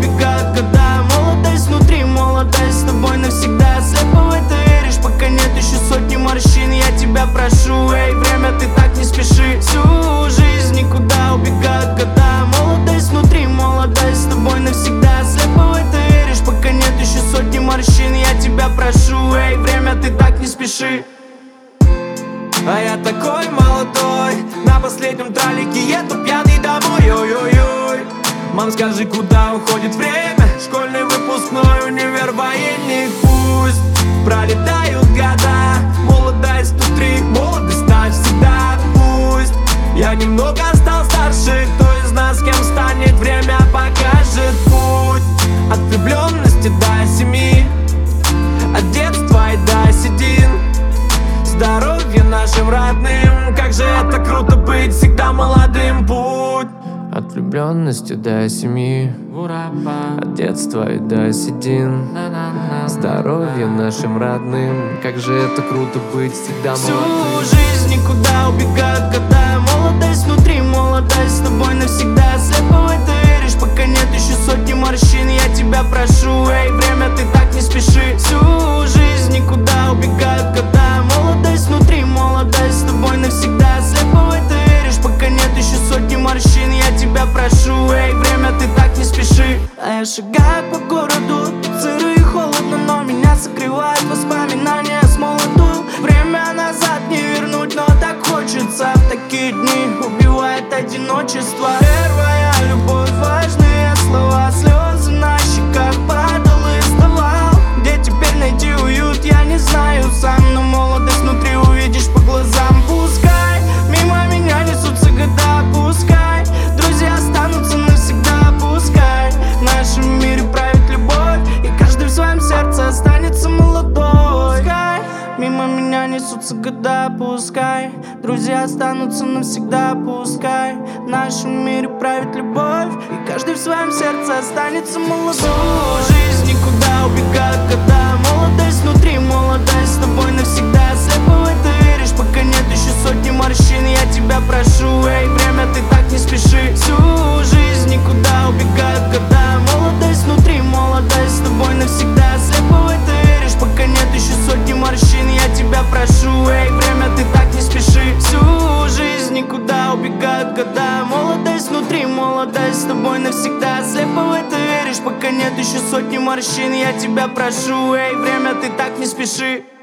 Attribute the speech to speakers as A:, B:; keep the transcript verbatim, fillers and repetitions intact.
A: убегают года. Молодость внутри, молодость с тобой навсегда. Слепо в это веришь, пока нет еще сотни морщин. Я тебя прошу, эй, время, ты так не спеши. Всю жизнь никуда убегают года. Молодость внутри, молодость с тобой навсегда. Слепо в это веришь, пока нет еще сотни морщин. Я тебя прошу, эй, время, ты так не спеши. А я такой молодой, на последнем тралике еду пьяный домой. Ой-ой-ой, мам, скажи, куда уходит время? Школьный выпускной, универ, военник. Пусть пролетают года, молодость внутри, молодость навсегда. Пусть я немного стал старше, кто из нас кем станет, время покажет путь. От влюбленности до семи, от детства и до седин. Здоровье нашим родным, как же это круто быть всегда молодым. Путь от влюбленности до семи, от детства и до седин. Здоровье нашим родным, как же это круто быть всегда молодым. Всю жизнь никуда убегают года. Молодость внутри, молодость с тобой навсегда. Слепо в это веришь, пока нет еще сотни морщин. Я тебя прошу, эй, время, ты так не спеши. Всю жизнь никуда убегают года. Молодость внутри, молодость с тобой навсегда. Слепо в это веришь, пока нет еще сотни морщин. Я тебя прошу, эй, время, ты так не спеши. А я шагаю по городу, сыро и холодно, но меня согревают воспоминания с молоду. Время назад не вернуть, но так хочется. В такие дни убивает одиночество. Первая любовь, важные слова, слезы на щеках, падал и вставал. Где теперь найти уют, я не знаю сам, но молодость внутри увидишь по глазам. Пускай мимо меня несутся года, пускай друзья останутся навсегда, пускай в нашем мире правит любовь, и каждый в своем сердце останется молодой. Пускай мимо меня несутся года, пускай друзья останутся навсегда, пускай в нашем мире правит любовь, и каждый в своем сердце останется молодой. Всю жизнь никуда убегают года. Молодость внутри, молодость с тобой навсегда. Слепо в это веришь, пока нет еще сотни морщин. Я тебя прошу, эй, время, ты так не спеши. Всю жизнь никуда убегают года. Молодость внутри, молодость с тобой навсегда. Слепо в это веришь, пока нет еще сотни морщин. Я тебя прошу, эй, время, ты так не спеши. Всю жизнь никуда убегают года. Молодость внутри, молодость с тобой навсегда. Слепо в это веришь, пока нет еще сотни морщин. Я тебя прошу, эй, время, ты так не спеши.